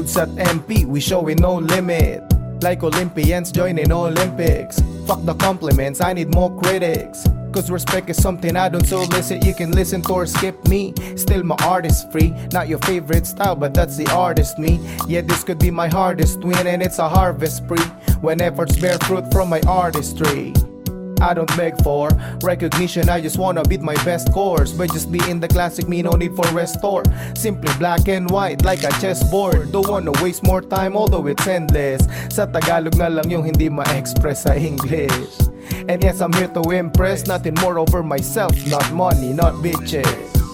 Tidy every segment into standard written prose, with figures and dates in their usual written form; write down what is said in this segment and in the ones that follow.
dudes at MP, we showing no limit. Like Olympians joining Olympics. Fuck the compliments, I need more critics. Cause respect is something I don't solicit. You can listen to or skip me. Still my art is free. Not your favorite style, but that's the artist me. Yeah, this could be my hardest win, and it's a harvest spree when efforts bear fruit from my artistry. I don't beg for recognition, I just wanna beat my best course. But just be in the classic me, no need for restore. Simply black and white like a chessboard. Don't wanna waste more time although it's endless. Sa Tagalog na lang yung hindi ma-express sa English. And yes, I'm here to impress. Nothing more over myself, not money, not bitches.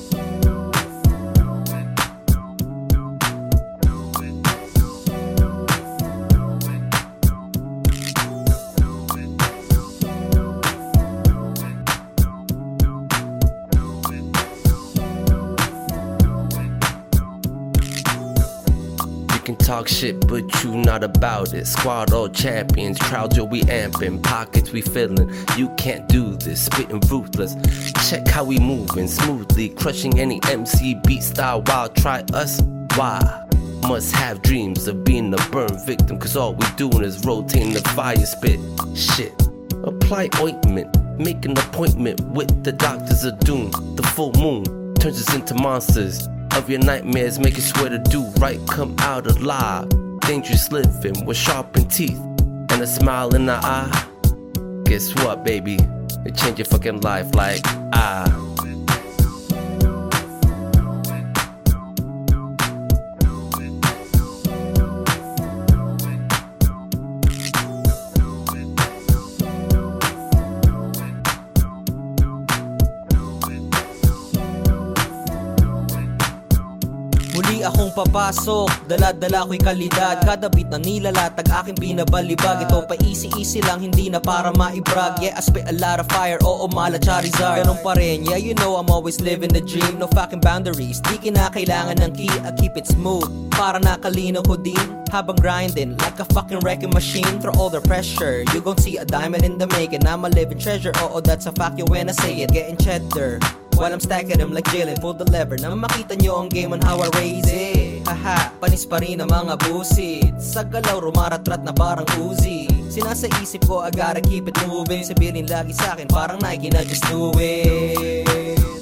Can talk shit, but you not about it. Squad all champions, crowd yo we amping, pockets we filling. You can't do this, spitting ruthless. Check how we moving smoothly, crushing any MC beat style. Wild, try us. Why? Must have dreams of being a burn victim, cause all we doing is rotating the fire spit. Shit. Apply ointment, make an appointment with the doctors of doom. The full moon turns us into monsters of your nightmares, make you swear to do right, come out alive. Dangerous living with sharpened teeth and a smile in the eye. Guess what, baby? It changed your fucking life like Muli akong papasok, dala-dala ko'y kalidad. Kada beat na nilalatag aking binabalibag. Ito pa easy-easy lang, hindi na para maibrag. Yeah, I spit a lot of fire, oo mala Charizard. Ganun pa rin, yeah you know I'm always living the dream. No fucking boundaries, di kinakailangan ng key. I keep it smooth, para nakalino ko din. Habang grinding, like a fucking wrecking machine. Through all the pressure, you gon' see a diamond in the making. I'm a living treasure, oo that's a fact, yeah when I say it. Getting cheddar while I'm stacking them like Jalen, pull the lever na makita nyo ang game on how I raise it. Haha, panis pa rin ang mga busit. Sa galaw, rumaratrat na parang Uzi. Sinasa isip ko, I gotta keep it moving. Sabihin lagi sa'kin, parang Nike na just do it.